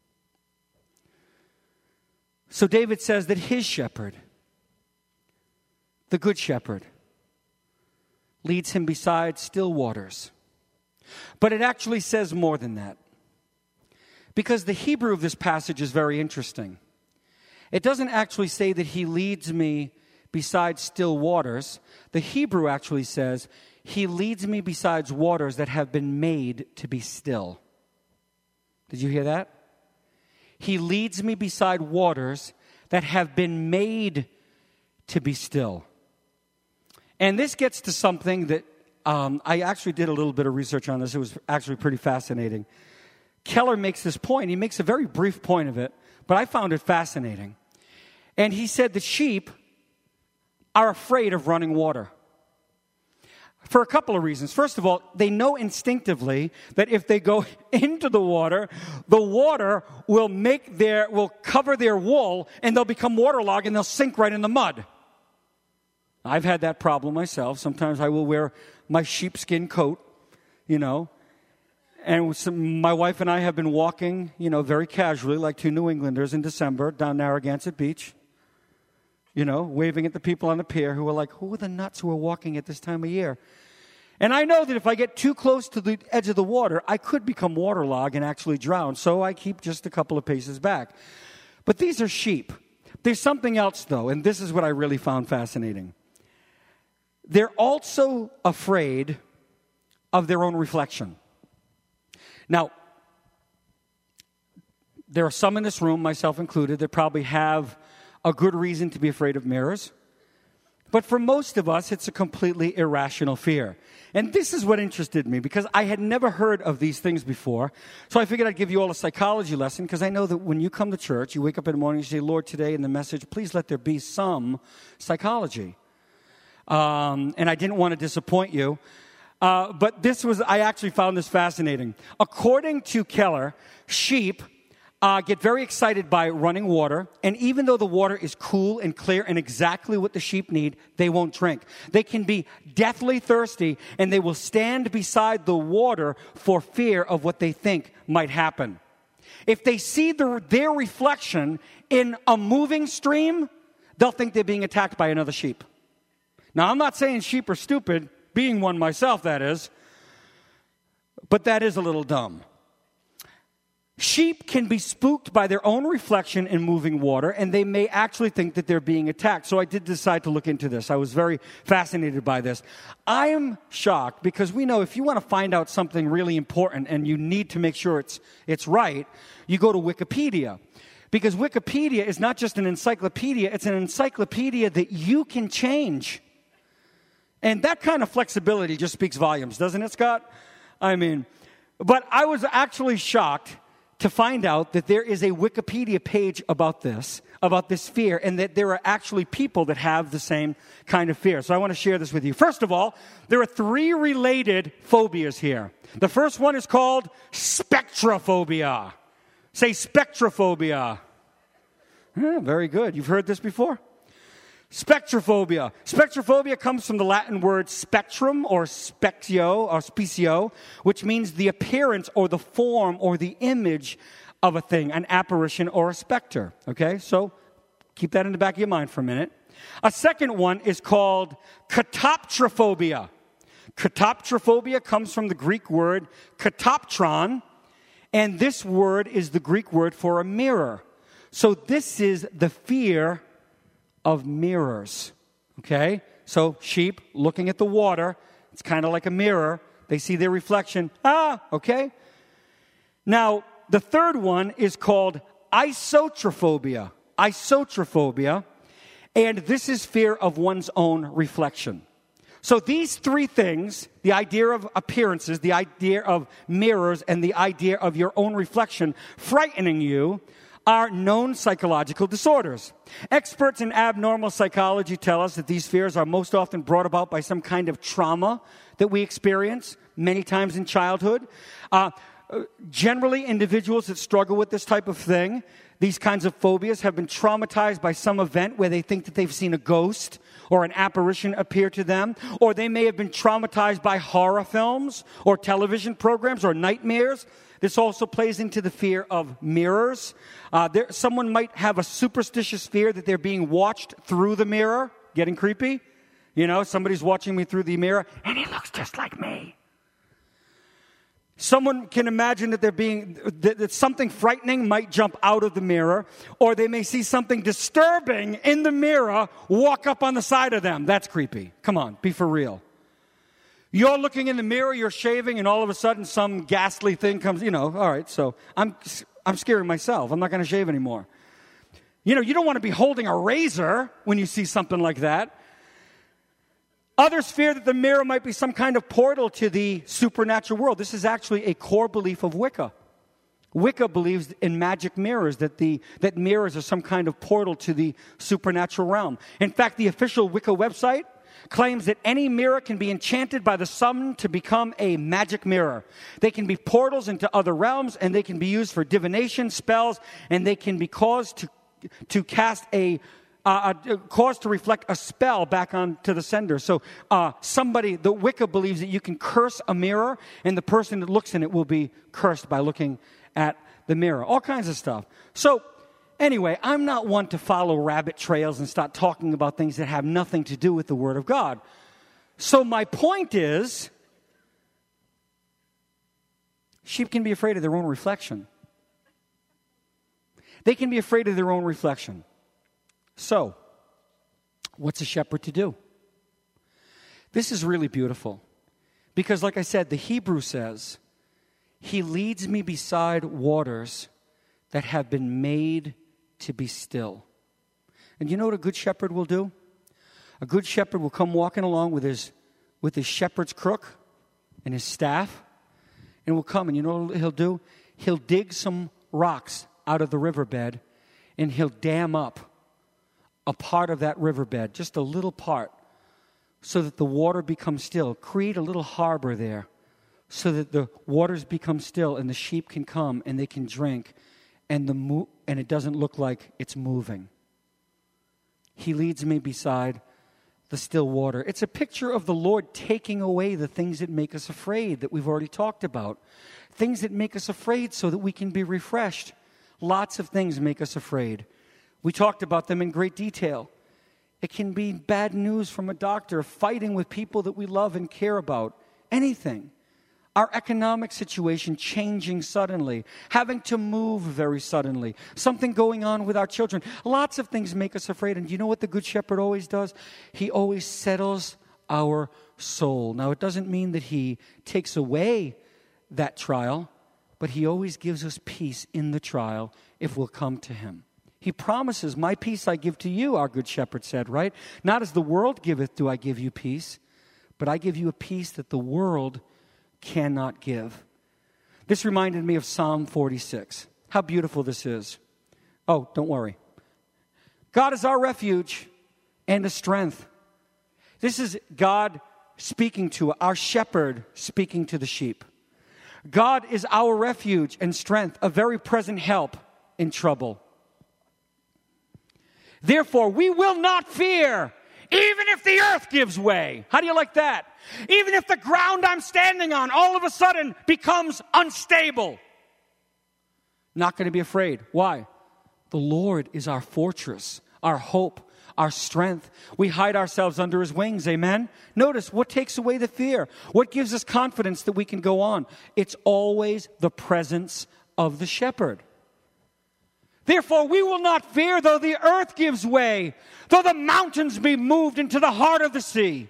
So David says that his shepherd, the good shepherd, leads him beside still waters. But it actually says more than that. Because the Hebrew of this passage is very interesting. It doesn't actually say that he leads me beside still waters. The Hebrew actually says, he leads me beside waters that have been made to be still. Did you hear that? He leads me beside waters that have been made to be still. And this gets to something that I actually did a little bit of research on this. It was actually pretty fascinating. Keller makes this point. He makes a very brief point of it, but I found it fascinating. And he said that sheep are afraid of running water for a couple of reasons. First of all, they know instinctively that if they go into the water will cover their wool, and they'll become waterlogged and they'll sink right in the mud. I've had that problem myself. Sometimes I will wear my sheepskin coat, and my wife and I have been walking, very casually, like two New Englanders in December down Narragansett Beach, waving at the people on the pier who are like, who are the nuts who are walking at this time of year? And I know that if I get too close to the edge of the water, I could become waterlogged and actually drown. So I keep just a couple of paces back. But these are sheep. There's something else, though, and this is what I really found fascinating. They're also afraid of their own reflection. Now, there are some in this room, myself included, that probably have a good reason to be afraid of mirrors. But for most of us, it's a completely irrational fear. And this is what interested me, because I had never heard of these things before. So I figured I'd give you all a psychology lesson, because I know that when you come to church, you wake up in the morning and you say, Lord, today in the message, please let there be some psychology. And I didn't want to disappoint you. But I actually found this fascinating. According to Keller, sheep get very excited by running water, and even though the water is cool and clear and exactly what the sheep need, they won't drink. They can be deathly thirsty, and they will stand beside the water for fear of what they think might happen. If they see their reflection in a moving stream, they'll think they're being attacked by another sheep. Now, I'm not saying sheep are stupid, being one myself, that is, but that is a little dumb. Sheep can be spooked by their own reflection in moving water, and they may actually think that they're being attacked. So I did decide to look into this. I was very fascinated by this. I am shocked because we know if you want to find out something really important and you need to make sure it's right, you go to Wikipedia. Because Wikipedia is not just an encyclopedia, it's an encyclopedia that you can change. And that kind of flexibility just speaks volumes, doesn't it, Scott? But I was actually shocked to find out that there is a Wikipedia page about this fear, and that there are actually people that have the same kind of fear. So I want to share this with you. First of all, there are 3 related phobias here. The first one is called spectrophobia. Say spectrophobia. Very good. You've heard this before? Spectrophobia. Spectrophobia comes from the Latin word spectrum or specio, which means the appearance or the form or the image of a thing, an apparition or a specter. Okay, so keep that in the back of your mind for a minute. A second one is called katoptrophobia. Katoptrophobia comes from the Greek word katoptron, and this word is the Greek word for a mirror. So this is the fear of mirrors, okay? So sheep looking at the water, it's kind of like a mirror. They see their reflection. Okay? Now, the third one is called isotrophobia. Isotrophobia, and this is fear of one's own reflection. So these three things, the idea of appearances, the idea of mirrors, and the idea of your own reflection frightening you, are known psychological disorders. Experts in abnormal psychology tell us that these fears are most often brought about by some kind of trauma that we experience many times in childhood. Generally, individuals that struggle with this type of thing, these kinds of phobias, have been traumatized by some event where they think that they've seen a ghost or an apparition appear to them, or they may have been traumatized by horror films or television programs or nightmares. This also plays into the fear of mirrors. Someone might have a superstitious fear that they're being watched through the mirror. Getting creepy? You know, somebody's watching me through the mirror, and he looks just like me. Someone can imagine that that something frightening might jump out of the mirror, or they may see something disturbing in the mirror walk up on the side of them. That's creepy. Come on, be for real. You're looking in the mirror, you're shaving, and all of a sudden some ghastly thing comes, all right, so I'm scaring myself. I'm not going to shave anymore. You don't want to be holding a razor when you see something like that. Others fear that the mirror might be some kind of portal to the supernatural world. This is actually a core belief of Wicca. Wicca believes in magic mirrors, that mirrors are some kind of portal to the supernatural realm. In fact, the official Wicca website claims that any mirror can be enchanted by the sun to become a magic mirror. They can be portals into other realms, and they can be used for divination, spells, and they can be caused to cast cause to reflect a spell back onto the sender. So the Wicca believes that you can curse a mirror, and the person that looks in it will be cursed by looking at the mirror. All kinds of stuff. So anyway, I'm not one to follow rabbit trails and start talking about things that have nothing to do with the Word of God. So my point is, sheep can be afraid of their own reflection. They can be afraid of their own reflection. So, what's a shepherd to do? This is really beautiful. Because like I said, the Hebrew says, he leads me beside waters that have been made to be still. And you know what a good shepherd will do? A good shepherd will come walking along with his shepherd's crook and his staff, and will come, and you know what he'll do? He'll dig some rocks out of the riverbed, and he'll dam up a part of that riverbed, just a little part, so that the water becomes still. Create a little harbor there so that the waters become still and the sheep can come and they can drink, and it doesn't look like it's moving. He leads me beside the still water. It's a picture of the Lord taking away the things that make us afraid that we've already talked about. Things that make us afraid so that we can be refreshed. Lots of things make us afraid. We talked about them in great detail. It can be bad news from a doctor, fighting with people that we love and care about, anything. Our economic situation changing suddenly, having to move very suddenly, something going on with our children. Lots of things make us afraid. And you know what the Good Shepherd always does? He always settles our soul. Now, it doesn't mean that he takes away that trial, but he always gives us peace in the trial if we'll come to him. He promises, my peace I give to you, our Good Shepherd said, right? Not as the world giveth do I give you peace, but I give you a peace that the world cannot give. This reminded me of Psalm 46. How beautiful this is. Oh, don't worry. God is our refuge and a strength. This is God speaking to our shepherd, speaking to the sheep. God is our refuge and strength, a very present help in trouble. Therefore, we will not fear, even if the earth gives way. How do you like that? Even if the ground I'm standing on all of a sudden becomes unstable. Not going to be afraid. Why? The Lord is our fortress, our hope, our strength. We hide ourselves under his wings. Amen? Notice, what takes away the fear? What gives us confidence that we can go on? It's always the presence of the shepherd. Therefore, we will not fear though the earth gives way, though the mountains be moved into the heart of the sea,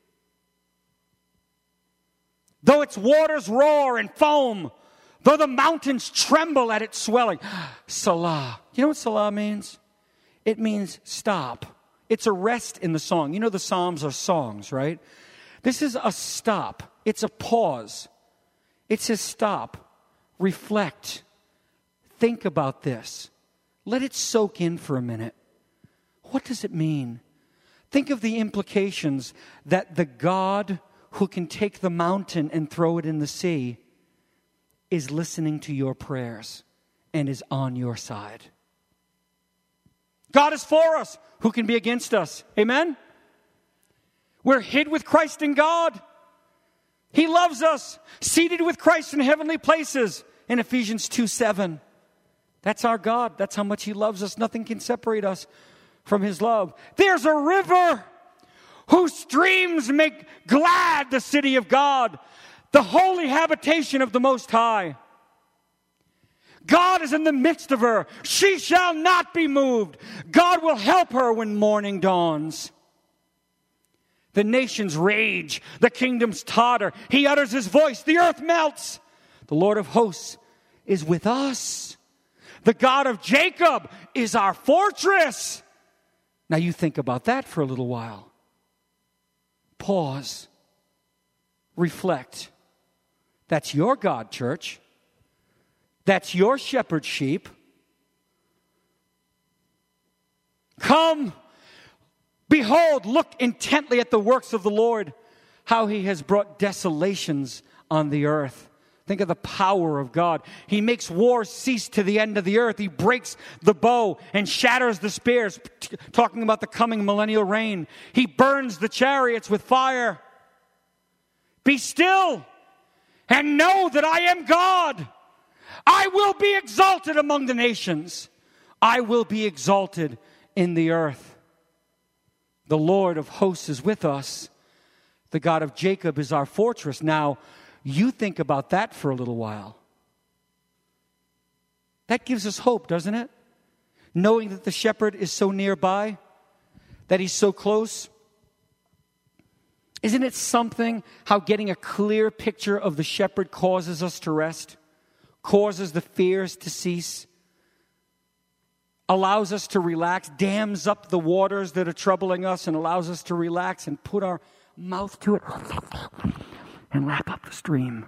though its waters roar and foam, though the mountains tremble at its swelling. Salah. You know what Salah means? It means stop. It's a rest in the song. You know the Psalms are songs, right? This is a stop. It's a pause. It says stop, reflect, think about this. Let it soak in for a minute. What does it mean? Think of the implications that the God who can take the mountain and throw it in the sea is listening to your prayers and is on your side. God is for us. Who can be against us? Amen? We're hid with Christ in God. He loves us, seated with Christ in heavenly places in Ephesians 2:7. That's our God. That's how much He loves us. Nothing can separate us from His love. There's a river whose streams make glad the city of God, the holy habitation of the Most High. God is in the midst of her. She shall not be moved. God will help her when morning dawns. The nations rage. The kingdoms totter. He utters His voice. The earth melts. The Lord of hosts is with us. The God of Jacob is our fortress. Now you think about that for a little while. Pause. Reflect. That's your God, church. That's your shepherd sheep. Come, behold, look intently at the works of the Lord, how He has brought desolations on the earth. Think of the power of God. He makes war cease to the end of the earth. He breaks the bow and shatters the spears, talking about the coming millennial reign. He burns the chariots with fire. Be still and know that I am God. I will be exalted among the nations. I will be exalted in the earth. The Lord of hosts is with us. The God of Jacob is our fortress. Now, you think about that for a little while. That gives us hope, doesn't it? Knowing that the shepherd is so nearby, that He's so close. Isn't it something how getting a clear picture of the shepherd causes us to rest? Causes the fears to cease, allows us to relax, dams up the waters that are troubling us and allows us to relax and put our mouth to it and lap up the stream.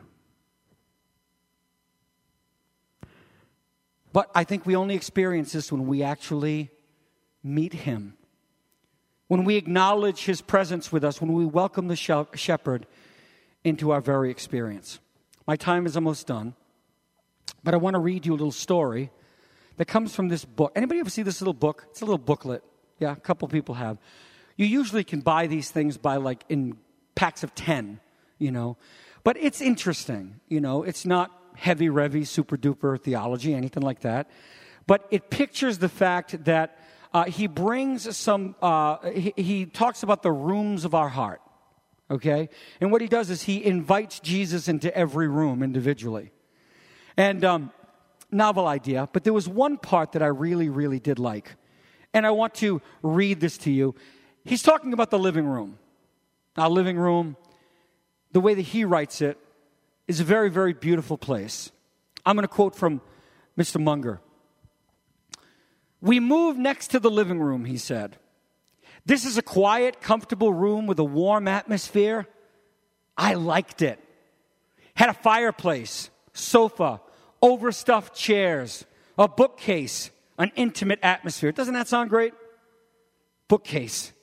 But I think we only experience this when we actually meet Him, when we acknowledge His presence with us, when we welcome the shepherd into our very experience. My time is almost done. But I want to read you a little story that comes from this book. Anybody ever see this little book? It's a little booklet. Yeah, a couple people have. You usually can buy these things by like in packs of 10, But it's interesting, It's not heavy-revy, super-duper theology, anything like that. But it pictures the fact that he brings some, he talks about the rooms of our heart, okay? And what he does is he invites Jesus into every room individually. And novel idea, but there was one part that I really, really did like. And I want to read this to you. He's talking about the living room. Our living room, the way that he writes it, is a very, very beautiful place. I'm going to quote from Mr. Munger. "We moved next to the living room," he said. "This is a quiet, comfortable room with a warm atmosphere. I liked it. Had a fireplace, sofa, overstuffed chairs, a bookcase, an intimate atmosphere." Doesn't that sound great? Bookcase.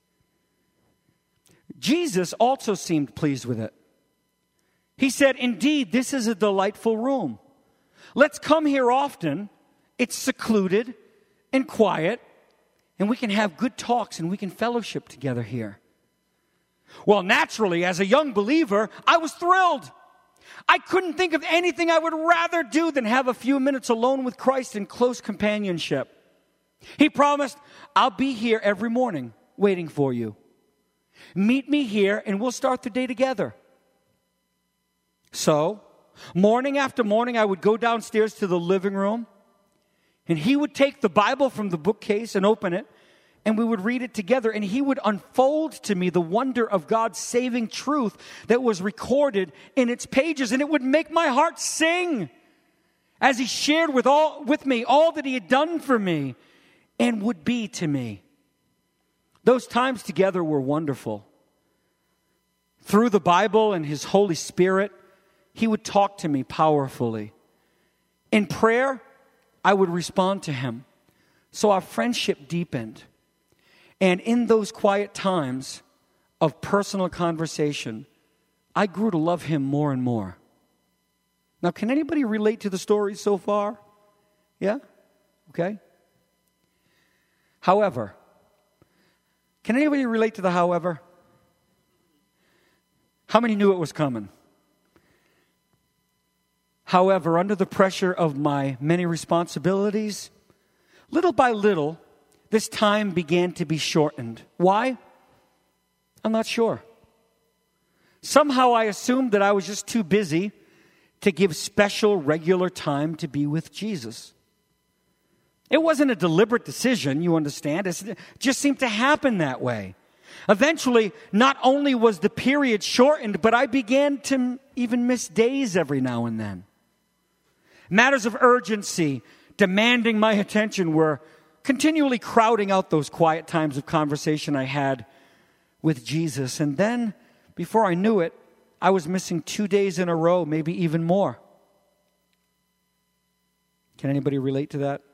Jesus also seemed pleased with it. He said, "Indeed, this is a delightful room. Let's come here often. It's secluded and quiet, and we can have good talks and we can fellowship together here." Well, naturally, as a young believer, I was thrilled. I couldn't think of anything I would rather do than have a few minutes alone with Christ in close companionship. He promised, "I'll be here every morning waiting for you. Meet me here and we'll start the day together." So, morning after morning, I would go downstairs to the living room and he would take the Bible from the bookcase and open it, and we would read it together, and he would unfold to me the wonder of God's saving truth that was recorded in its pages, and it would make my heart sing as he shared with me all that he had done for me and would be to me. Those times together were wonderful. through the Bible and His Holy Spirit, He would talk to me powerfully. In prayer, I would respond to Him. So our friendship deepened. And in those quiet times of personal conversation, I grew to love Him more and more. Now, can anybody relate to the story so far? Yeah? Okay. However, can anybody relate to the however? How many knew it was coming? However, under the pressure of my many responsibilities, little by little, this time began to be shortened. Why? I'm not sure. Somehow I assumed that I was just too busy to give special, regular time to be with Jesus. It wasn't a deliberate decision, you understand. It just seemed to happen that way. Eventually, not only was the period shortened, but I began to even miss days every now and then. Matters of urgency demanding my attention were continually crowding out those quiet times of conversation I had with Jesus. And then, before I knew it, I was missing 2 days in a row, maybe even more. Can anybody relate to that?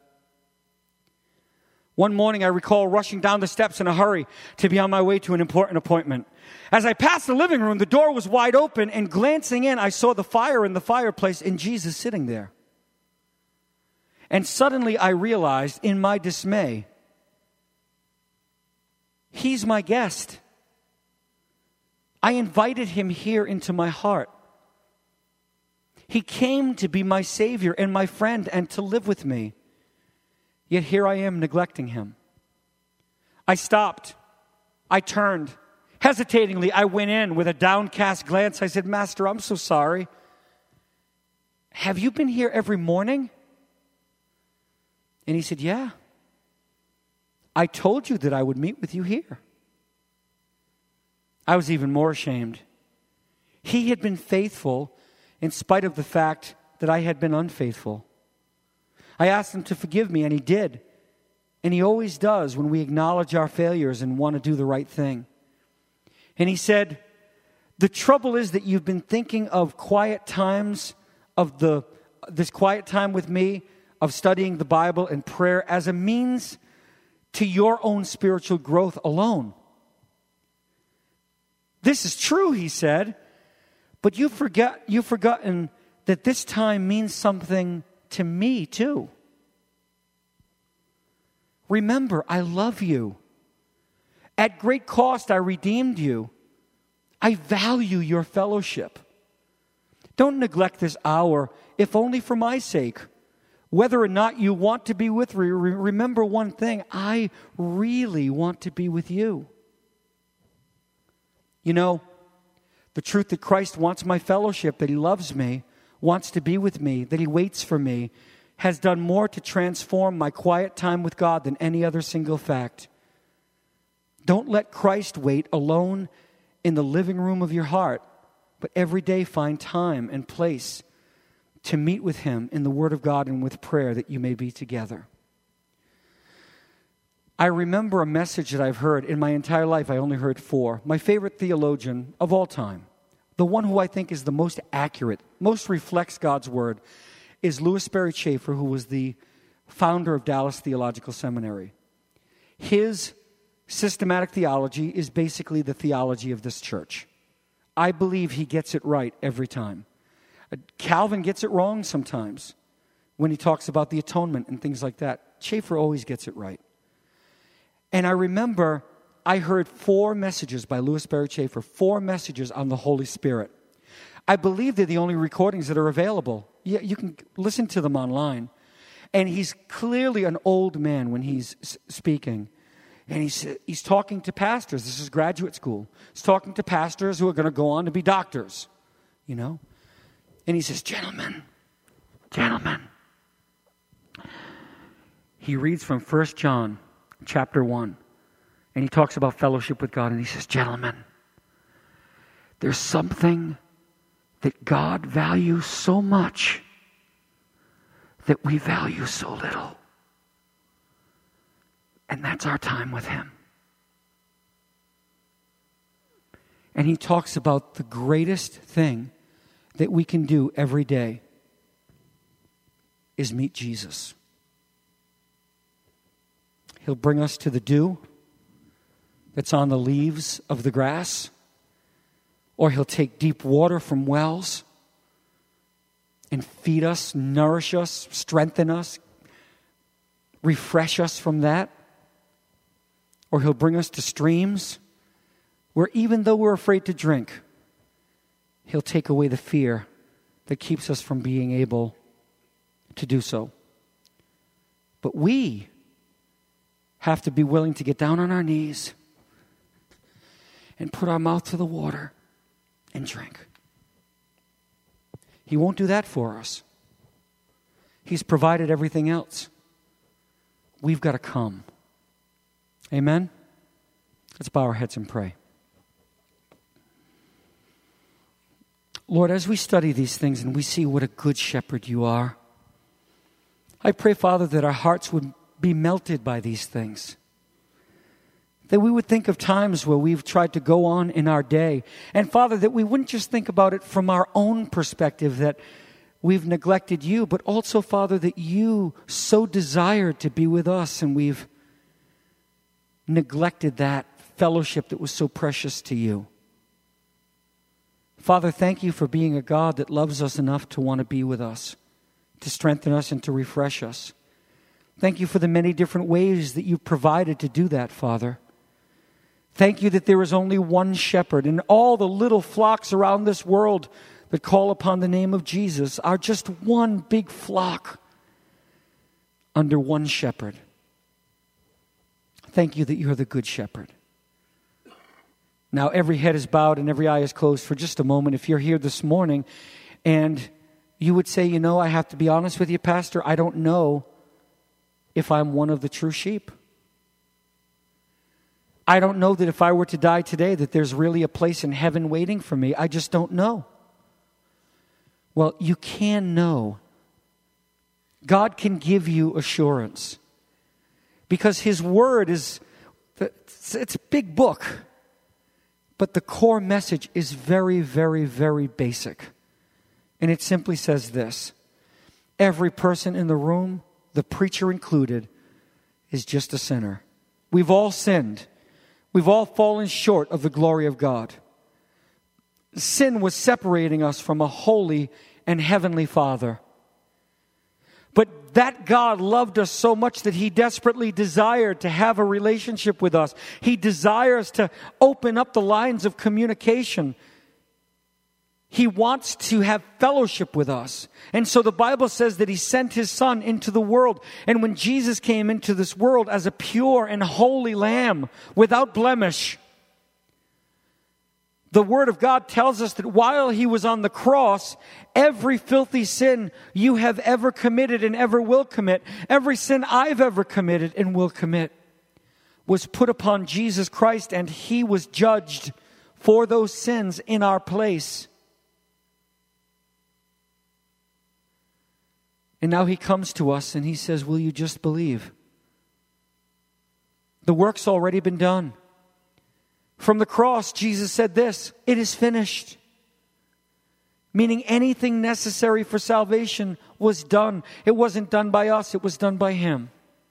One morning, I recall rushing down the steps in a hurry to be on my way to an important appointment. As I passed the living room, the door was wide open, and glancing in, I saw the fire in the fireplace and Jesus sitting there. And suddenly I realized, in my dismay, He's my guest. I invited Him here into my heart. He came to be my Savior and my friend and to live with me. Yet here I am neglecting Him. I stopped. I turned. Hesitatingly, I went in with a downcast glance. I said, Master, I'm so sorry. Have you been here every morning? And He said, yeah. I told you that I would meet with you here. I was even more ashamed. He had been faithful in spite of the fact that I had been unfaithful. I asked Him to forgive me, and He did. And He always does when we acknowledge our failures and want to do the right thing. And He said, the trouble is that you've been thinking of quiet times, of this quiet time with me, of studying the Bible and prayer as a means to your own spiritual growth alone. This is true, He said, but you've forgotten that this time means something to me too. Remember, I love you. At great cost, I redeemed you. I value your fellowship. Don't neglect this hour, if only for my sake. Whether or not you want to be with me, remember one thing. I really want to be with you. You know, the truth that Christ wants my fellowship, that He loves me, wants to be with me, that He waits for me, has done more to transform my quiet time with God than any other single fact. Don't let Christ wait alone in the living room of your heart, but every day find time and place to meet with Him in the Word of God and with prayer that you may be together. I remember a message that I've heard in my entire life. I only heard 4. My favorite theologian of all time, the one who I think is the most accurate, most reflects God's Word, is Louis Sperry Chafer, who was the founder of Dallas Theological Seminary. His systematic theology is basically the theology of this church. I believe he gets it right every time. Calvin gets it wrong sometimes when he talks about the atonement and things like that. Chafer always gets it right. And I remember I heard 4 messages by Louis Sperry Chafer, 4 messages on the Holy Spirit. I believe they're the only recordings that are available. Yeah, you can listen to them online. And he's clearly an old man when he's speaking. And he's talking to pastors. This is graduate school. He's talking to pastors who are going to go on to be doctors, you know. And he says, gentlemen. He reads from 1 John chapter 1. And he talks about fellowship with God. And he says, gentlemen, there's something that God values so much that we value so little. And that's our time with Him. And he talks about the greatest thing that we can do every day is meet Jesus. He'll bring us to the dew that's on the leaves of the grass, or he'll take deep water from wells and feed us, nourish us, strengthen us, refresh us from that. Or he'll bring us to streams where even though we're afraid to drink, he'll take away the fear that keeps us from being able to do so. But we have to be willing to get down on our knees and put our mouth to the water and drink. He won't do that for us. He's provided everything else. We've got to come. Amen? Let's bow our heads and pray. Lord, as we study these things and we see what a good shepherd you are, I pray, Father, that our hearts would be melted by these things. That we would think of times where we've tried to go on in our day. And, Father, that we wouldn't just think about it from our own perspective, that we've neglected you, but also, Father, that you so desired to be with us and we've neglected that fellowship that was so precious to you. Father, thank you for being a God that loves us enough to want to be with us, to strengthen us and to refresh us. Thank you for the many different ways that you've provided to do that, Father. Thank you that there is only one shepherd, and all the little flocks around this world that call upon the name of Jesus are just one big flock under one shepherd. Thank you that you're the good shepherd. Now, every head is bowed and every eye is closed for just a moment. If you're here this morning and you would say, I have to be honest with you, Pastor, I don't know if I'm one of the true sheep. I don't know that if I were to die today that there's really a place in heaven waiting for me. I just don't know. Well, you can know. God can give you assurance. Because His Word it's a big book. But the core message is very, very, very basic. And it simply says this: every person in the room, the preacher included, is just a sinner. We've all sinned. We've all fallen short of the glory of God. Sin was separating us from a holy and heavenly Father. But that God loved us so much that He desperately desired to have a relationship with us. He desires to open up the lines of communication. He wants to have fellowship with us. And so the Bible says that He sent His Son into the world. And when Jesus came into this world as a pure and holy Lamb without blemish, the Word of God tells us that while He was on the cross, every filthy sin you have ever committed and ever will commit, every sin I've ever committed and will commit, was put upon Jesus Christ, and He was judged for those sins in our place. And now He comes to us and He says, will you just believe? The work's already been done. From the cross, Jesus said this: it is finished. Meaning anything necessary for salvation was done. It wasn't done by us, it was done by Him.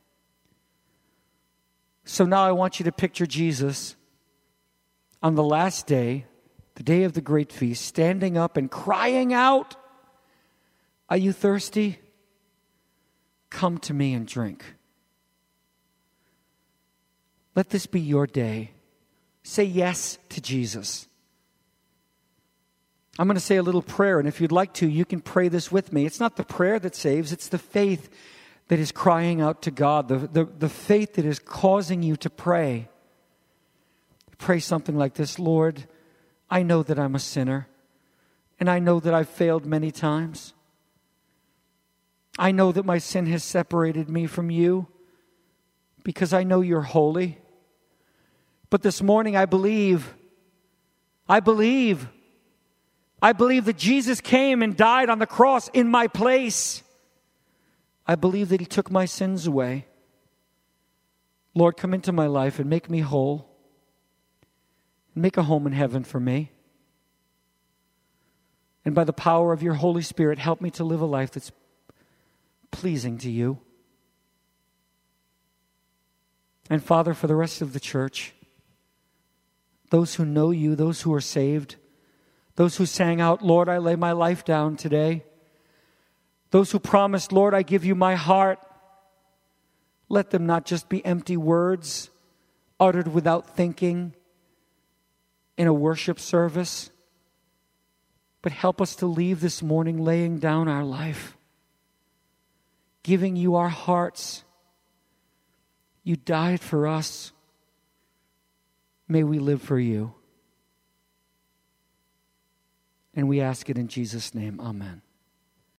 So now I want you to picture Jesus on the last day, the day of the great feast, standing up and crying out, are you thirsty? Come to me and drink. Let this be your day. Say yes to Jesus. I'm going to say a little prayer, and if you'd like to, you can pray this with me. It's not the prayer that saves, it's the faith that is crying out to God, the faith that is causing you to pray. Pray something like this: Lord, I know that I'm a sinner, and I know that I've failed many times. I know that my sin has separated me from you because I know you're holy. But this morning I believe that Jesus came and died on the cross in my place. I believe that He took my sins away. Lord, come into my life and make me whole. Make a home in heaven for me. And by the power of your Holy Spirit, help me to live a life that's pleasing to you. And Father, for the rest of the church, those who know you, those who are saved, those who sang out, Lord, I lay my life down today, those who promised, Lord, I give you my heart, let them not just be empty words uttered without thinking in a worship service, but help us to leave this morning laying down our life, giving you our hearts. You died for us. May we live for you. And we ask it in Jesus' name. Amen.